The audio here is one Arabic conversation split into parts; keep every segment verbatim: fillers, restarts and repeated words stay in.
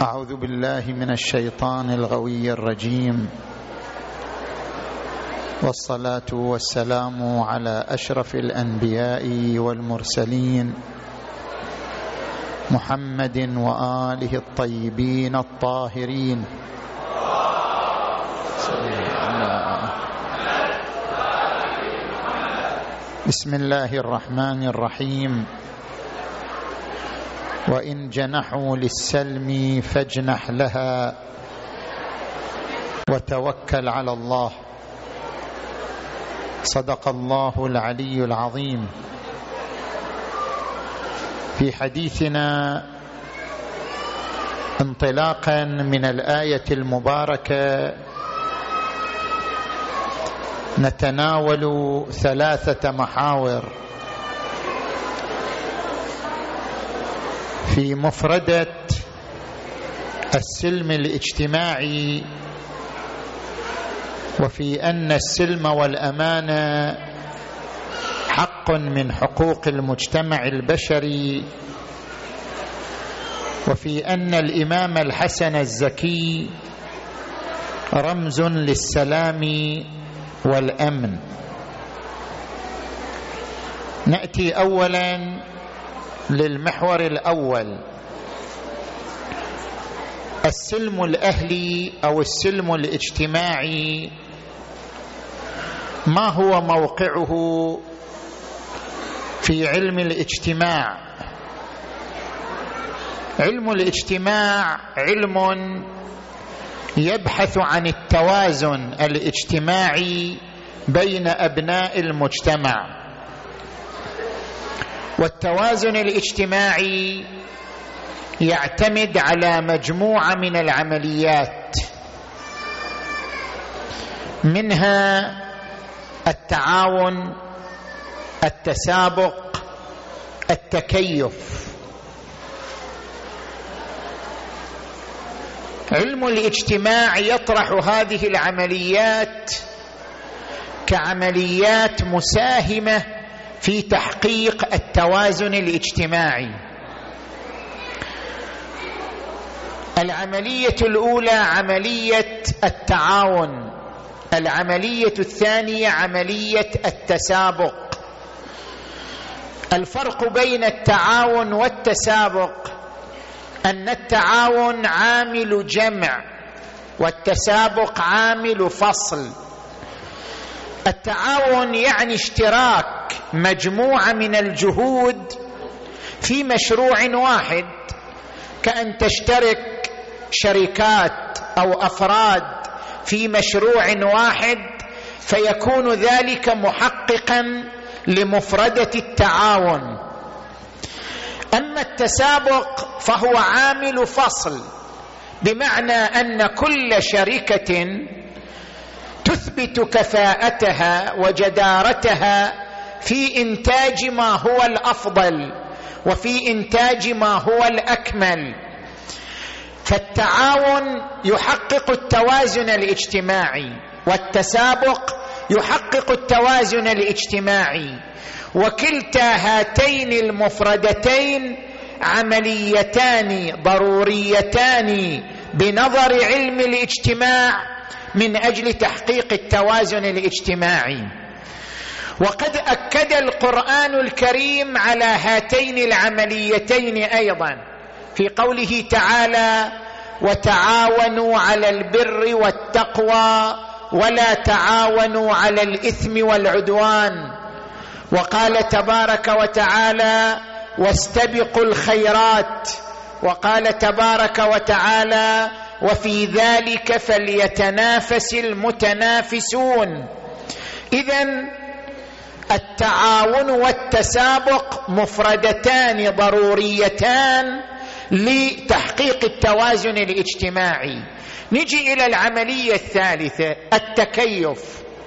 أعوذ بالله من الشيطان الغوي الرجيم، والصلاة والسلام على أشرف الأنبياء والمرسلين محمد وآله الطيبين الطاهرين. بسم الله الرحمن الرحيم. وإن جنحوا للسلم فاجنح لها وتوكل على الله. صدق الله العلي العظيم. في حديثنا انطلاقا من الآية المباركة نتناول ثلاثة محاور في مفردة السلم الاجتماعي، وفي أن السلم والأمانة حق من حقوق المجتمع البشري، وفي أن الإمام الحسن الزكي رمز للسلام والأمن. نأتي أولا للمحور الأول، السلم الأهلي أو السلم الاجتماعي. ما هو موقعه في علم الاجتماع؟ علم الاجتماع علم يبحث عن التوازن الاجتماعي بين أبناء المجتمع، والتوازن الاجتماعي يعتمد على مجموعة من العمليات، منها التعاون، التسابق، التكيف. علم الاجتماع يطرح هذه العمليات كعمليات مساهمة في تحقيق التوازن الاجتماعي. العملية الأولى عملية التعاون، العملية الثانية عملية التسابق. الفرق بين التعاون والتسابق أن التعاون عامل جمع والتسابق عامل فصل. التعاون يعني اشتراك مجموعة من الجهود في مشروع واحد، كأن تشترك شركات أو أفراد في مشروع واحد، فيكون ذلك محققا لمفردة التعاون. أما التسابق فهو عامل فصل، بمعنى أن كل شركة تثبت كفاءتها وجدارتها في إنتاج ما هو الأفضل وفي إنتاج ما هو الأكمل. فالتعاون يحقق التوازن الاجتماعي، والتسابق يحقق التوازن الاجتماعي، وكلتا هاتين المفردتين عمليتان ضروريتان بنظر علم الاجتماع من أجل تحقيق التوازن الاجتماعي. وقد أكد القرآن الكريم على هاتين العمليتين أيضا في قوله تعالى: وتعاونوا على البر والتقوى ولا تعاونوا على الإثم والعدوان. وقال تبارك وتعالى: واستبقوا الخيرات. وقال تبارك وتعالى: وفي ذلك فليتنافس المتنافسون. إذن التعاون والتسابق مفردتان ضروريتان لتحقيق التوازن الاجتماعي. نجي إلى العملية الثالثة، التكيف.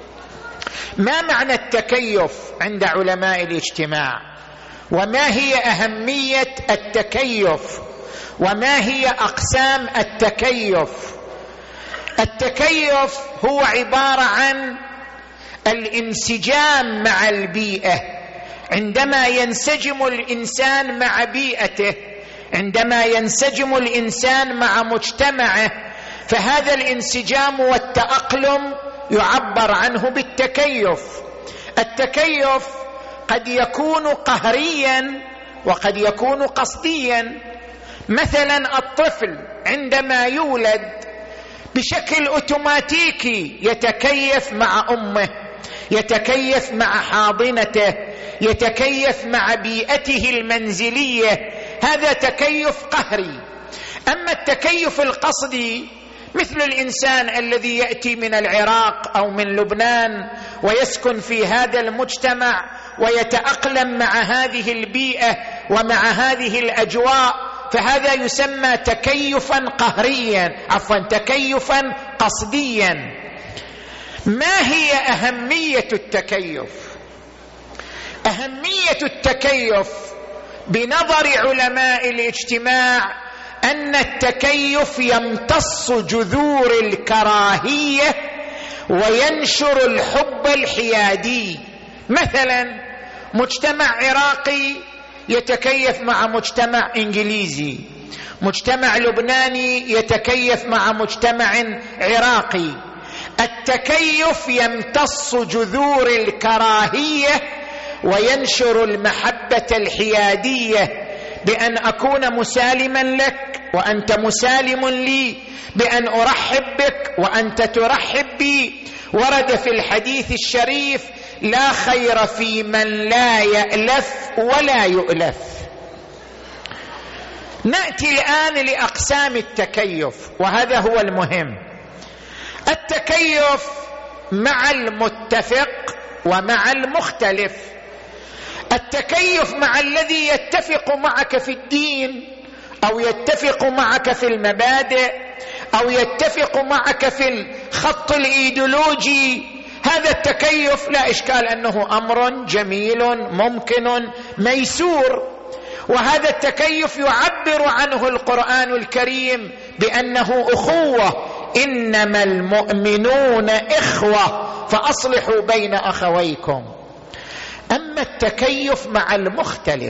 ما معنى التكيف عند علماء الاجتماع؟ وما هي أهمية التكيف؟ وما هي أقسام التكيف؟ التكيف هو عبارة عن الانسجام مع البيئة. عندما ينسجم الإنسان مع بيئته عندما ينسجم الإنسان مع مجتمعه فهذا الانسجام والتأقلم يعبر عنه بالتكيف. التكيف قد يكون قهريا وقد يكون قصديا. مثلا الطفل عندما يولد بشكل أوتوماتيكي يتكيف مع أمه، يتكيف مع حاضنته، يتكيف مع بيئته المنزلية، هذا تكيف قهري. أما التكيف القصدي مثل الإنسان الذي يأتي من العراق أو من لبنان ويسكن في هذا المجتمع ويتأقلم مع هذه البيئة ومع هذه الأجواء، فهذا يسمى تكيفا قهريا، عفوا تكيفا قصديا. ما هي أهمية التكيف؟ أهمية التكيف بنظر علماء الاجتماع أن التكيف يمتص جذور الكراهية وينشر الحب الحيادي. مثلا مجتمع عراقي يتكيف مع مجتمع إنجليزي، مجتمع لبناني يتكيف مع مجتمع عراقي. التكيف يمتص جذور الكراهية وينشر المحبة الحيادية، بأن أكون مسالما لك وأنت مسالم لي، بأن أرحب بك وأنت ترحب بي. ورد في الحديث الشريف: لا خير في من لا يألف ولا يؤلف. نأتي الآن لأقسام التكيف، وهذا هو المهم. التكيف مع المتفق ومع المختلف. التكيف مع الذي يتفق معك في الدين أو يتفق معك في المبادئ أو يتفق معك في الخط الإيديولوجي، هذا التكيف لا إشكال أنه أمر جميل ممكن ميسور، وهذا التكيف يعبر عنه القرآن الكريم بأنه أخوة، إنما المؤمنون إخوة فأصلحوا بين أخويكم. أما التكيف مع المختلف،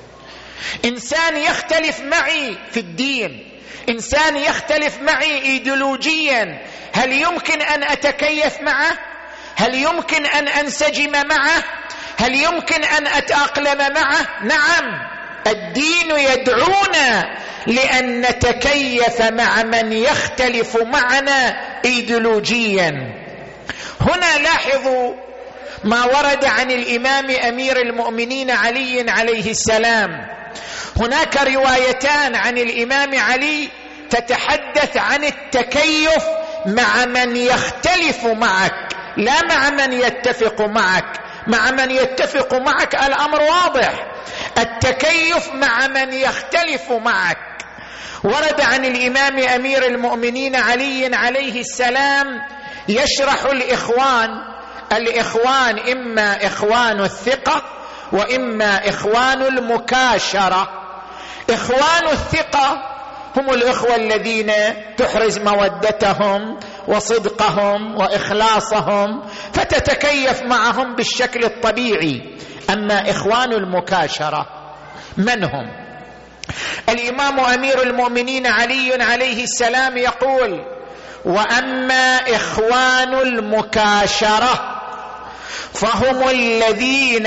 إنسان يختلف معي في الدين، إنسان يختلف معي إيديولوجيا، هل يمكن أن أتكيف معه؟ هل يمكن أن أنسجم معه؟ هل يمكن أن أتأقلم معه؟ نعم، الدين يدعونا لأن نتكيف مع من يختلف معنا إيديولوجيا. هنا لاحظوا ما ورد عن الإمام أمير المؤمنين علي عليه السلام. هناك روايتان عن الإمام علي تتحدث عن التكيف مع من يختلف معك، لا مع من يتفق معك. مع من يتفق معك الأمر واضح، التكيف مع من يختلف معك. ورد عن الإمام أمير المؤمنين علي عليه السلام يشرح الإخوان. الإخوان إما إخوان الثقة وإما إخوان المكاشرة. إخوان الثقة هم الإخوة الذين تحرز مودتهم وصدقهم وإخلاصهم فتتكيف معهم بالشكل الطبيعي. أما إخوان المكاشرة من هم؟ الإمام أمير المؤمنين علي عليه السلام يقول: وأما إخوان المكاشرة فهم الذين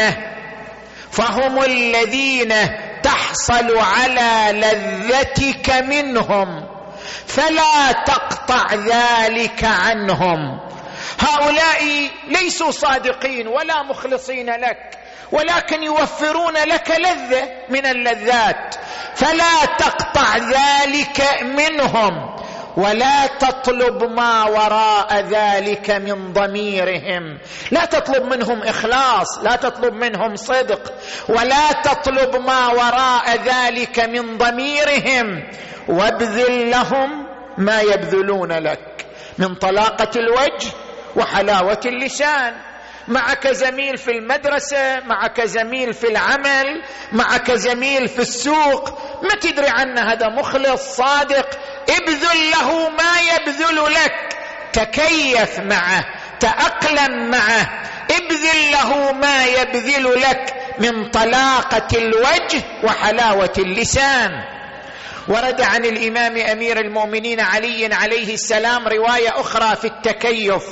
فهم الذين تحصل على لذتك منهم فلا تقطع ذلك عنهم. هؤلاء ليسوا صادقين ولا مخلصين لك، ولكن يوفرون لك لذة من اللذات، فلا تقطع ذلك منهم ولا تطلب ما وراء ذلك من ضميرهم. لا تطلب منهم إخلاص، لا تطلب منهم صدق، ولا تطلب ما وراء ذلك من ضميرهم، وابذل لهم ما يبذلون لك من طلاقة الوجه وحلاوة اللسان. معك زميل في المدرسة، معك زميل في العمل، معك زميل في السوق، ما تدري عنه هذا مخلص صادق، ابذل له ما يبذل لك، تكيف معه، تأقلم معه، ابذل له ما يبذل لك من طلاقة الوجه وحلاوة اللسان. ورد عن الإمام أمير المؤمنين علي عليه السلام رواية أخرى في التكيف،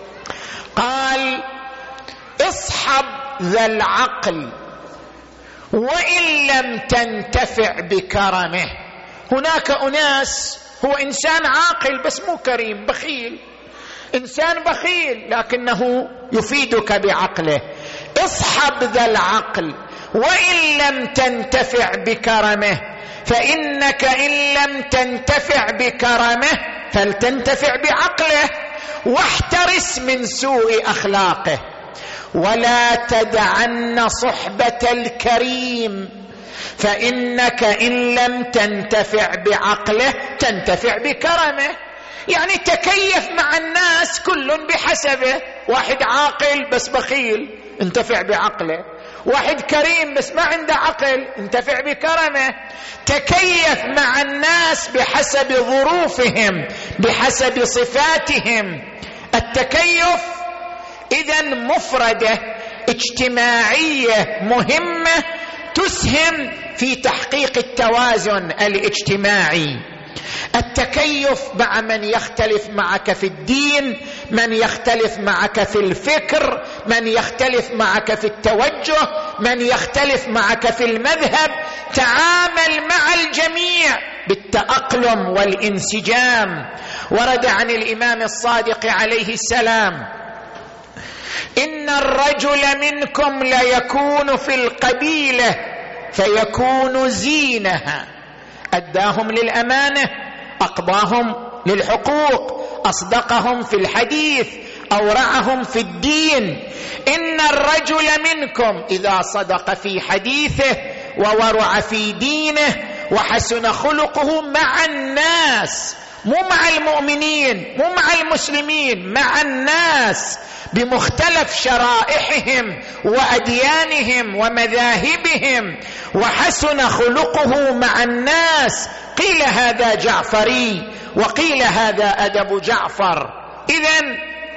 قال: اصحب ذا العقل وإن لم تنتفع بكرمه. هناك أناس هو إنسان عاقل بس مو كريم، بخيل، إنسان بخيل لكنه يفيدك بعقله. اصحب ذا العقل وإن لم تنتفع بكرمه، فإنك إن لم تنتفع بكرمه فلتنتفع بعقله، واحترس من سوء أخلاقه، ولا تدعن صحبة الكريم، فإنك إن لم تنتفع بعقله تنتفع بكرمه. يعني تكيف مع الناس كل بحسبه، واحد عاقل بس بخيل انتفع بعقله، واحد كريم بس ما عنده عقل انتفع بكرمه. تكيف مع الناس بحسب ظروفهم، بحسب صفاتهم. التكيف إذن مفردة اجتماعية مهمة تسهم في تحقيق التوازن الاجتماعي. التكيف مع من يختلف معك في الدين، من يختلف معك في الفكر، من يختلف معك في التوجه، من يختلف معك في المذهب. تعامل مع الجميع بالتأقلم والانسجام. ورد عن الإمام الصادق عليه السلام: إن الرجل منكم ليكون في القبيلة فيكون زينها، أداهم للأمانة، أقضاهم للحقوق، أصدقهم في الحديث، أورعهم في الدين. إن الرجل منكم إذا صدق في حديثه وورع في دينه وحسن خلقه مع الناس، مو مع المؤمنين، مو مع المسلمين، مع الناس بمختلف شرائحهم وأديانهم ومذاهبهم، وحسن خلقه مع الناس، قيل هذا جعفري وقيل هذا أدب جعفر. إذن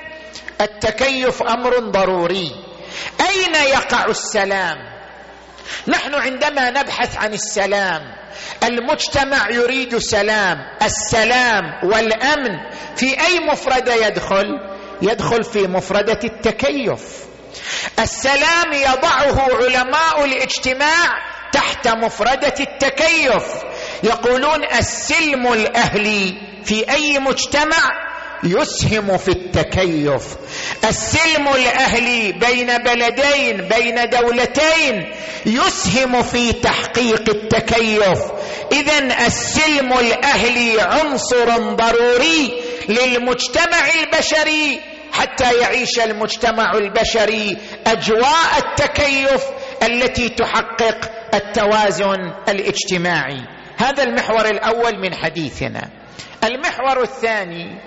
التكيف أمر ضروري. أين يقع السلام؟ نحن عندما نبحث عن السلام، المجتمع يريد سلام، السلام والأمن في أي مفردة يدخل؟ يدخل في مفردة التكيف. السلام يضعه علماء الاجتماع تحت مفردة التكيف، يقولون السلم الأهلي في أي مجتمع يسهم في التكيف. السلم الأهلي بين بلدين، بين دولتين، يسهم في تحقيق التكيف. إذن السلم الأهلي عنصر ضروري للمجتمع البشري حتى يعيش المجتمع البشري أجواء التكيف التي تحقق التوازن الاجتماعي. هذا المحور الأول من حديثنا. المحور الثاني: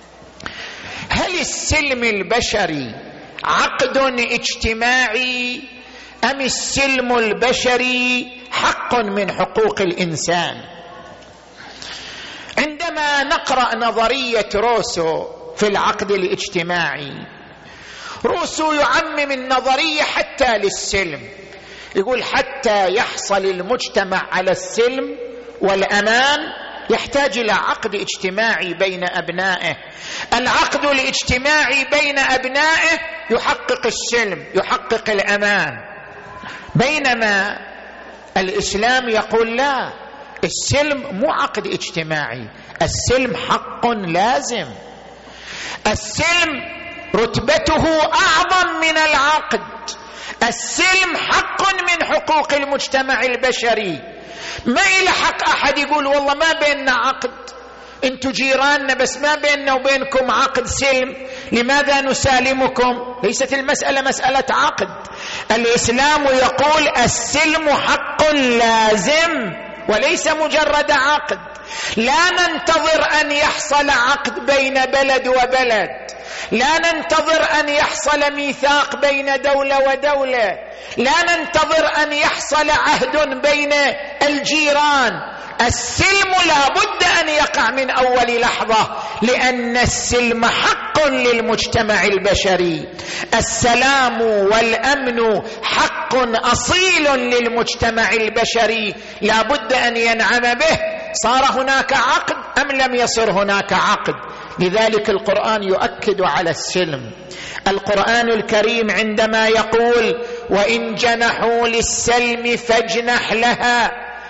هل السلم البشري عقد اجتماعي أم السلم البشري حق من حقوق الإنسان؟ عندما نقرأ نظرية روسو في العقد الاجتماعي، روسو يعمم النظرية حتى للسلم، يقول حتى يحصل المجتمع على السلم والأمان يحتاج إلى عقد اجتماعي بين أبنائه. العقد الاجتماعي بين أبنائه يحقق السلم، يحقق الأمان. بينما الإسلام يقول لا، السلم مو عقد اجتماعي، السلم حق لازم. السلم رتبته أعظم من العقد. السلم حق من حقوق المجتمع البشري. ما إلى حق أحد يقول والله ما بيننا عقد، انتوا جيراننا بس ما بيننا وبينكم عقد سلم، لماذا نسالمكم؟ ليست المسألة مسألة عقد. الإسلام يقول السلم حق لازم وليس مجرد عقد. لا ننتظر أن يحصل عقد بين بلد وبلد، لا ننتظر أن يحصل ميثاق بين دولة ودولة، لا ننتظر أن يحصل عهد بين الجيران. السلم لا بد أن يقع من أول لحظة، لأن السلم حق للمجتمع البشري. السلام والأمن حق أصيل للمجتمع البشري، لا بد أن ينعم به صار هناك عقد أم لم يصر هناك عقد؟ لذلك القرآن يؤكد على السلم. القرآن الكريم عندما يقول وإن جنحوا للسلم فاجنح لها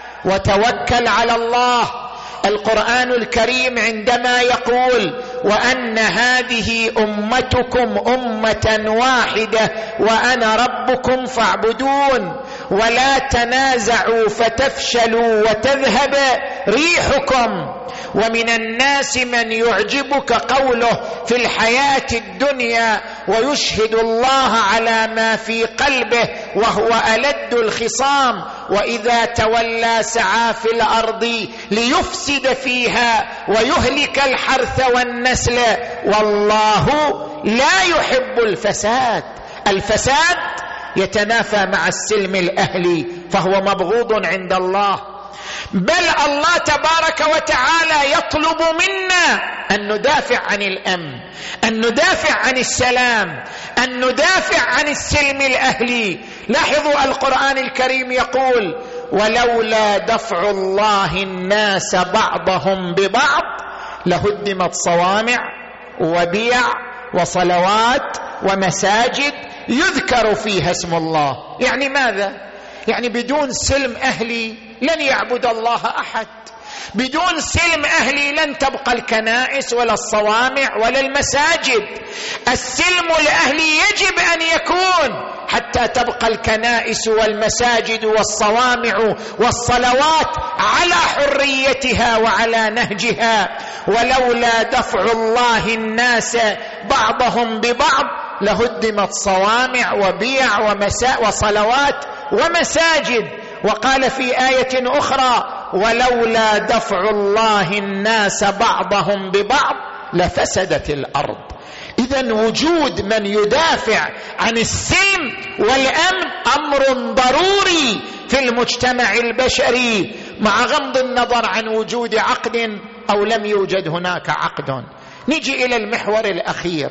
وتوكل على الله، القرآن الكريم عندما يقول وأن هذه أمتكم أمة واحدة وأنا ربكم فاعبدون ولا تنازعوا فتفشلوا وتذهب ريحكم، ومن الناس من يعجبك قوله في الحياة الدنيا ويشهد الله على ما في قلبه وهو ألد الخصام وإذا تولى سعى في الأرض ليفسد فيها ويهلك الحرث والنسل والله لا يحب الفساد. الفساد يتنافى مع السلم الأهلي فهو مبغوض عند الله. بل الله تبارك وتعالى يطلب منا أن ندافع عن الأمن، أن ندافع عن السلام، أن ندافع عن السلم الأهلي. لاحظوا القرآن الكريم يقول ولولا دفع الله الناس بعضهم ببعض لهدمت صوامع وبيع وصلوات ومساجد يذكر فيها اسم الله. يعني ماذا؟ يعني بدون سلم أهلي لن يعبد الله أحد، بدون سلم أهلي لن تبقى الكنائس ولا الصوامع ولا المساجد. السلم الأهلي يجب أن يكون حتى تبقى الكنائس والمساجد والصوامع والصلوات على حريتها وعلى نهجها. ولولا دفع الله الناس بعضهم ببعض لهدمت صوامع وبيع ومسا وصلوات ومساجد. وقال في آية أخرى ولولا دفع الله الناس بعضهم ببعض لفسدت الأرض. إذن وجود من يدافع عن السلم والأمن أمر ضروري في المجتمع البشري مع غض النظر عن وجود عقد أو لم يوجد هناك عقد. نجي إلى المحور الأخير.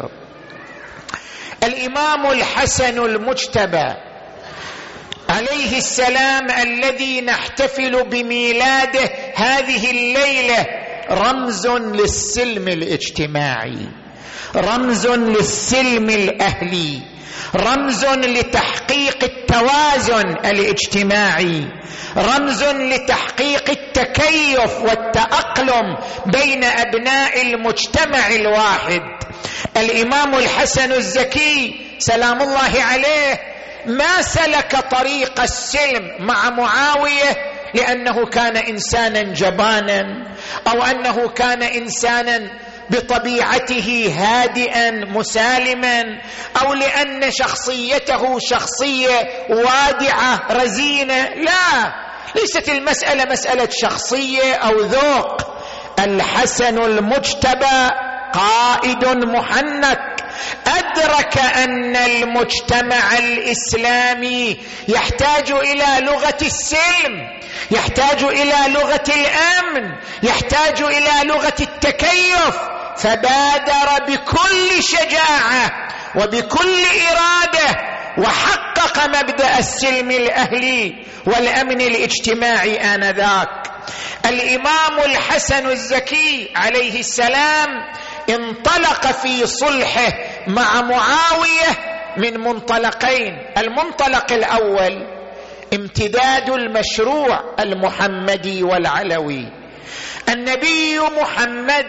الإمام الحسن المجتبى عليه السلام الذي نحتفل بميلاده هذه الليلة رمز للسلم الاجتماعي، رمز للسلم الأهلي، رمز لتحقيق التوازن الاجتماعي، رمز لتحقيق التكيف والتأقلم بين أبناء المجتمع الواحد. الإمام الحسن الزكي سلام الله عليه ما سلك طريق السلم مع معاوية لأنه كان إنسانا جبانا أو أنه كان إنسانا بطبيعته هادئا مسالما أو لأن شخصيته شخصية وادعة رزينة. لا، ليست المسألة مسألة شخصية أو ذوق. الحسن المجتبى قائد محنك أدرك أن المجتمع الإسلامي يحتاج إلى لغة السلم، يحتاج إلى لغة الأمن، يحتاج إلى لغة التكيف، فبادر بكل شجاعة وبكل إرادة وحقق مبدأ السلم الأهلي والأمن الاجتماعي آنذاك. الإمام الحسن الزكي عليه السلام انطلق في صلحه مع معاوية من منطلقين. المنطلق الأول امتداد المشروع المحمدي والعلوي. النبي محمد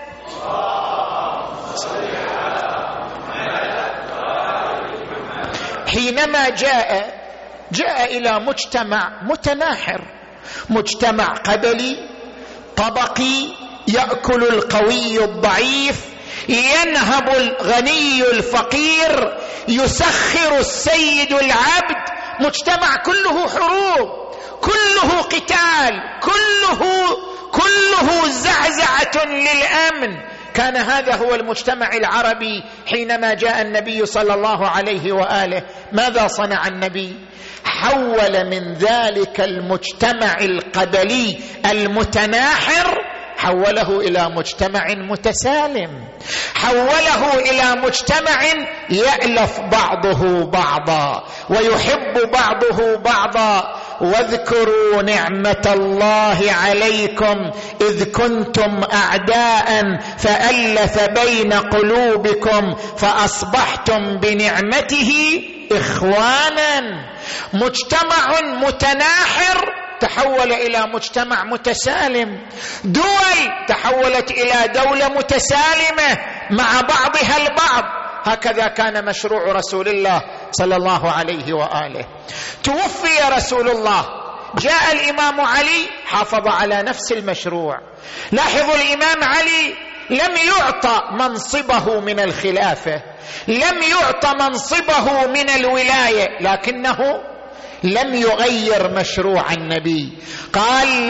حينما جاء جاء إلى مجتمع متناحر، مجتمع قبلي طبقي يأكل القوي الضعيف، ينهب الغني الفقير، يسخر السيد العبد، مجتمع كله حروب، كله قتال، كله كله زعزعة للأمن. كان هذا هو المجتمع العربي حينما جاء النبي صلى الله عليه وآله. ماذا صنع النبي؟ حول من ذلك المجتمع القبلي المتناحر حوله إلى مجتمع متسالم، حوله إلى مجتمع يألف بعضه بعضا ويحب بعضه بعضا. واذكروا نعمة الله عليكم إذ كنتم أعداء فألف بين قلوبكم فأصبحتم بنعمته إخوانا. مجتمع متناحر تحول إلى مجتمع متسالم، دول تحولت إلى دولة متسالمة مع بعضها البعض. هكذا كان مشروع رسول الله صلى الله عليه وآله. توفي رسول الله، جاء الإمام علي حافظ على نفس المشروع. لاحظوا الإمام علي لم يعطى منصبه من الخلافة، لم يعطى منصبه من الولاية، لكنه لم يغير مشروع النبي. قال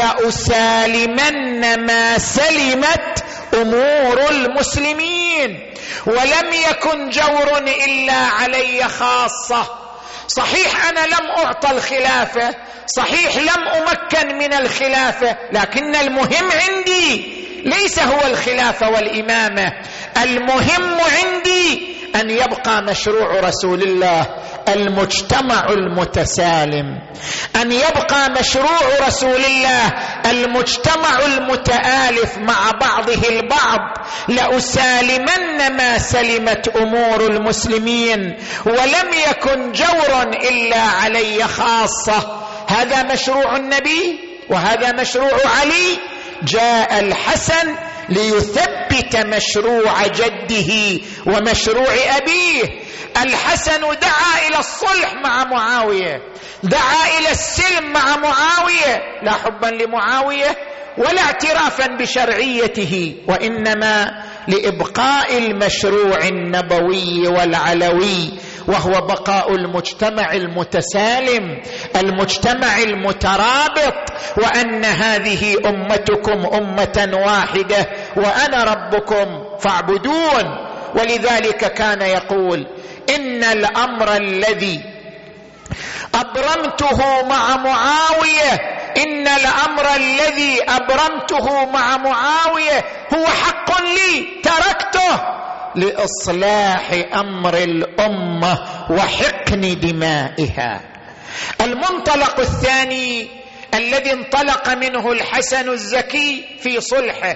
لأسالمن ما سلمت أمور المسلمين، ولم يكن جور إلا علي خاصة. صحيح أنا لم أعطى الخلافة، صحيح لم أمكن من الخلافة، لكن المهم عندي ليس هو الخلافة والإمامة، المهم عندي أن يبقى مشروع رسول الله المجتمع المتسالم، أن يبقى مشروع رسول الله المجتمع المتآلف مع بعضه البعض. لأسالمن ما سلمت أمور المسلمين ولم يكن جور إلا علي خاصة. هذا مشروع النبي وهذا مشروع علي. جاء الحسن ليثبت مشروع جده ومشروع أبيه. الحسن دعا إلى الصلح مع معاوية، دعا إلى السلم مع معاوية، لا حبا لمعاوية ولا اعترافا بشرعيته، وإنما لإبقاء المشروع النبوي والعلوي، وهو بقاء المجتمع المتسالم، المجتمع المترابط، وأن هذه أمتكم أمة واحدة وأنا ربكم فاعبدون. ولذلك كان يقول: إن الأمر الذي أبرمته مع معاوية إن الأمر الذي أبرمته مع معاوية هو حق لي تركته لإصلاح أمر الأمة وحقن دمائها. المنطلق الثاني الذي انطلق منه الحسن الزكي في صلحه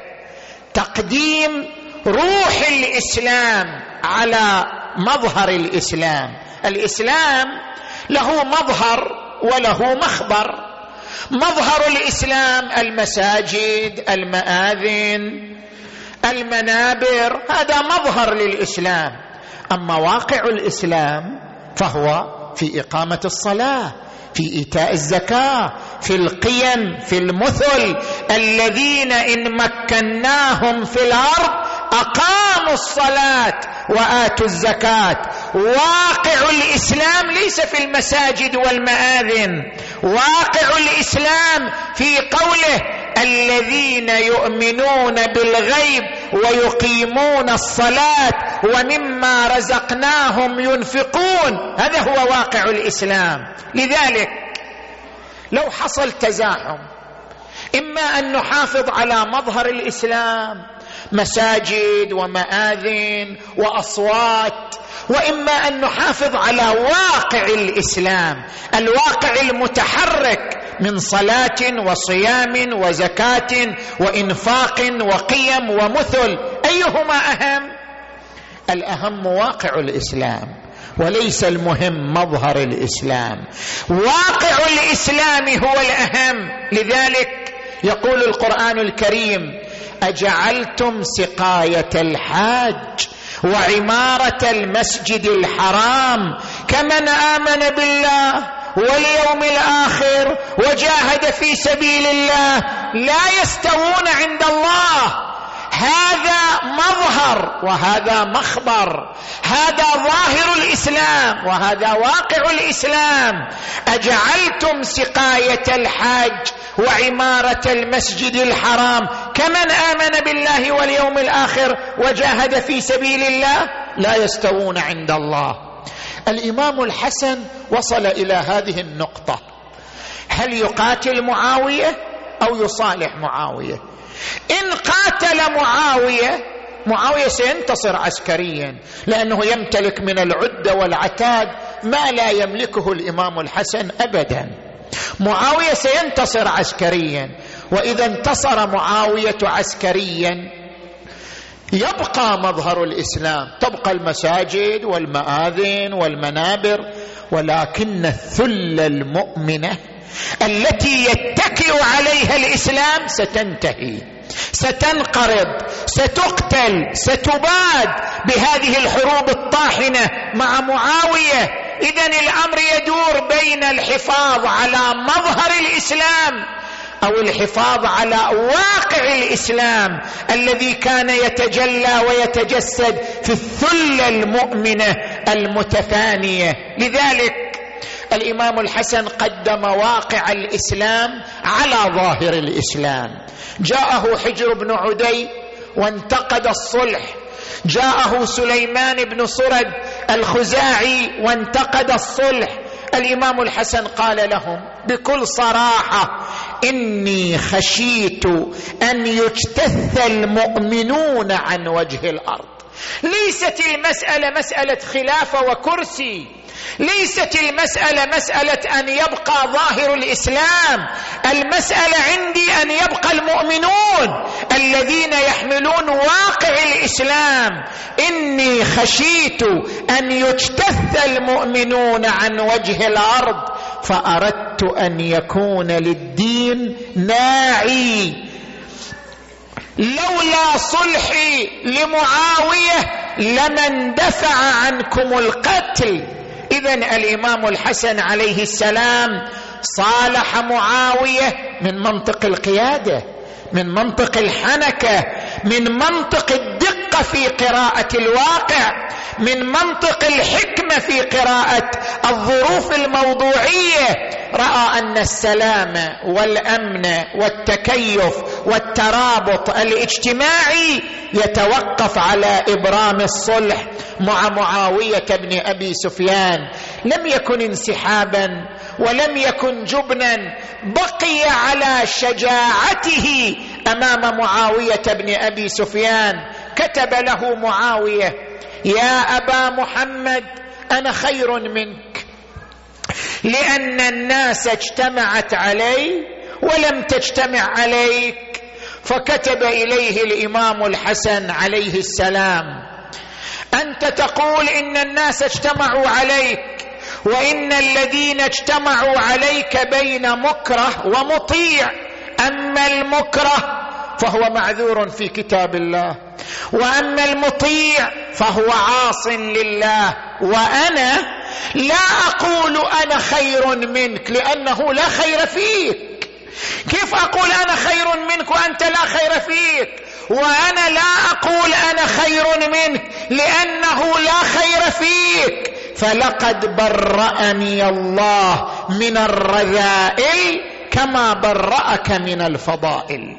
تقديم روح الإسلام على مظهر الإسلام. الإسلام له مظهر وله مخبر. مظهر الإسلام المساجد، المآذن، المنابر، هذا مظهر للإسلام. أما واقع الإسلام فهو في إقامة الصلاة، في إيتاء الزكاة، في القيم، في المثل. الذين إن مكناهم في الأرض أقاموا الصلاة وآتوا الزكاة. واقع الإسلام ليس في المساجد والمآذن، واقع الإسلام في قوله: الذين يؤمنون بالغيب ويقيمون الصلاة ومما رزقناهم ينفقون. هذا هو واقع الإسلام. لذلك لو حصل تزاحم، إما أن نحافظ على مظهر الإسلام، مساجد ومآذن وأصوات، وإما أن نحافظ على واقع الإسلام، الواقع المتحرك من صلاة وصيام وزكاة وإنفاق وقيم ومثل. أيهما أهم؟ الأهم واقع الإسلام، وليس المهم مظهر الإسلام. واقع الإسلام هو الأهم. لذلك يقول القرآن الكريم: أجعلتم سقاية الحاج وعمارة المسجد الحرام كمن آمن بالله واليوم الآخر وجاهد في سبيل الله لا يستوون عند الله. هذا مظهر وهذا مخبر، هذا ظاهر الإسلام وهذا واقع الإسلام. أجعلتم سقاية الحاج وعمارة المسجد الحرام كمن آمن بالله واليوم الآخر وجاهد في سبيل الله لا يستوون عند الله. الإمام الحسن وصل إلى هذه النقطة: هل يقاتل معاوية أو يصالح معاوية؟ إن قاتل معاوية، معاوية سينتصر عسكريا، لأنه يمتلك من العدة والعتاد ما لا يملكه الإمام الحسن أبدا. معاوية سينتصر عسكريا، وإذا انتصر معاوية عسكريا يبقى مظهر الإسلام، تبقى المساجد والمآذن والمنابر، ولكن الثلة المؤمنة التي يتكئ عليها الإسلام ستنتهي، ستنقرض، ستقتل، ستباد بهذه الحروب الطاحنة مع معاوية. إذن الأمر يدور بين الحفاظ على مظهر الإسلام أو الحفاظ على واقع الإسلام الذي كان يتجلى ويتجسد في الثلة المؤمنة المتفانية. لذلك الإمام الحسن قدم واقع الإسلام على ظاهر الإسلام. جاءه حجر بن عدي وانتقد الصلح، جاءه سليمان بن صرد الخزاعي وانتقد الصلح. الإمام الحسن قال لهم بكل صراحة: إني خشيت أن يجتث المؤمنون عن وجه الأرض. ليست المسألة مسألة خلافة وكرسي، ليست المسألة مسألة أن يبقى ظاهر الإسلام، المسألة عندي أن يبقى المؤمنون الذين يحملون واقع الإسلام. إني خشيت أن يجتث المؤمنون عن وجه الأرض فأردت أن يكون للدين ناعي. لولا صلحي لمعاوية لما اندفع عنكم القتل. إذن الإمام الحسن عليه السلام صالح معاوية من منطق القيادة، من منطق الحنكة، من منطق الدقة في قراءة الواقع، من منطق الحكمة في قراءة الظروف الموضوعية. رأى أن السلام والأمن والتكيف والترابط الاجتماعي يتوقف على إبرام الصلح مع معاوية بن أبي سفيان. لم يكن انسحابا ولم يكن جبنا، بقي على شجاعته أمام معاوية بن أبي سفيان. كتب له معاوية: يا أبا محمد أنا خير منك، لأن الناس اجتمعت علي ولم تجتمع عليك. فكتب إليه الإمام الحسن عليه السلام: أنت تقول إن الناس اجتمعوا عليك، وإن الذين اجتمعوا عليك بين مكره ومطيع، أما المكره فهو معذور في كتاب الله، وأما المطيع فهو عاص لله. وأنا لا أقول أنا خير منك لأنه لا خير فيك. كيف أقول أنا خير منك وأنت لا خير فيك؟ وأنا لا أقول أنا خير منك لأنه لا خير فيك. فلقد برأني الله من الرذائل كما برأك من الفضائل.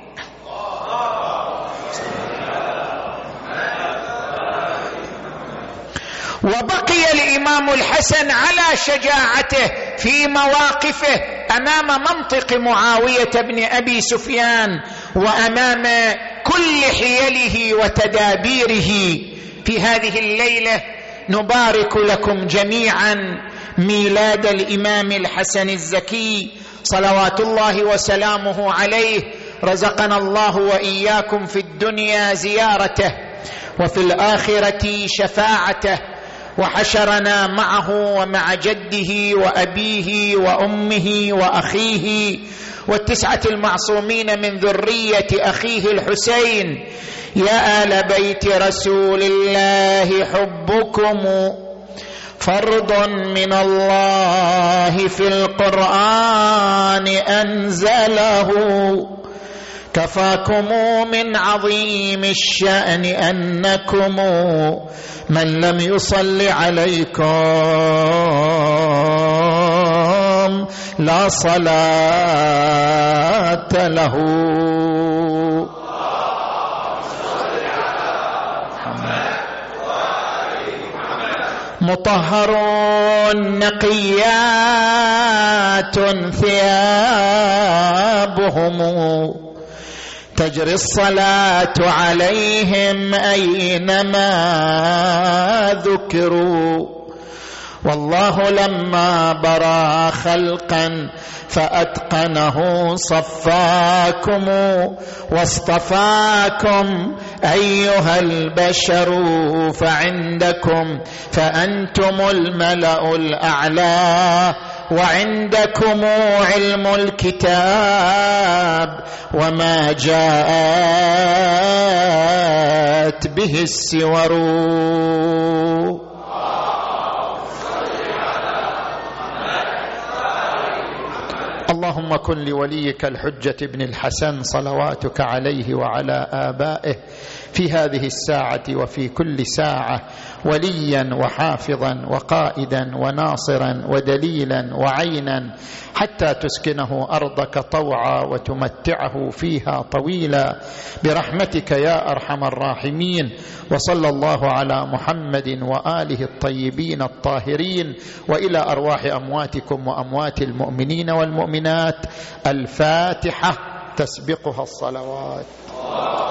وبقي الإمام الحسن على شجاعته في مواقفه أمام منطق معاوية بن أبي سفيان وأمام كل حيله وتدابيره. في هذه الليلة نبارك لكم جميعا ميلاد الإمام الحسن الزكي صلوات الله وسلامه عليه. رزقنا الله وإياكم في الدنيا زيارته وفي الآخرة شفاعته، وحشرنا معه ومع جده وأبيه وأمه وأخيه والتسعة المعصومين من ذرية أخيه الحسين. يا آل بيت رسول الله حبكم فرض من الله في القرآن أنزله، كفاكم من عظيم الشأن أنكم من لم يصل عليكم لا صلاة له. مطهرون نقيات ثيابهم تجري الصلاة عليهم أينما ذكروا، والله لما برا خلقا فأتقنه صفاكم واصطفاكم أيها البشر فعندكم فأنتم الملأ الأعلى وعندكم علم الكتاب وما جاءت به السور. اللهم كن لوليك الحجة بن الحسن صلواتك عليه وعلى آبائه في هذه الساعة وفي كل ساعة وليا وحافظا وقائدا وناصرا ودليلا وعينا حتى تسكنه أرضك طوعا وتمتعه فيها طويلا برحمتك يا أرحم الراحمين. وصلى الله على محمد وآله الطيبين الطاهرين وإلى أرواح أمواتكم وأموات المؤمنين والمؤمنات. الفاتحة تسبقها الصلوات.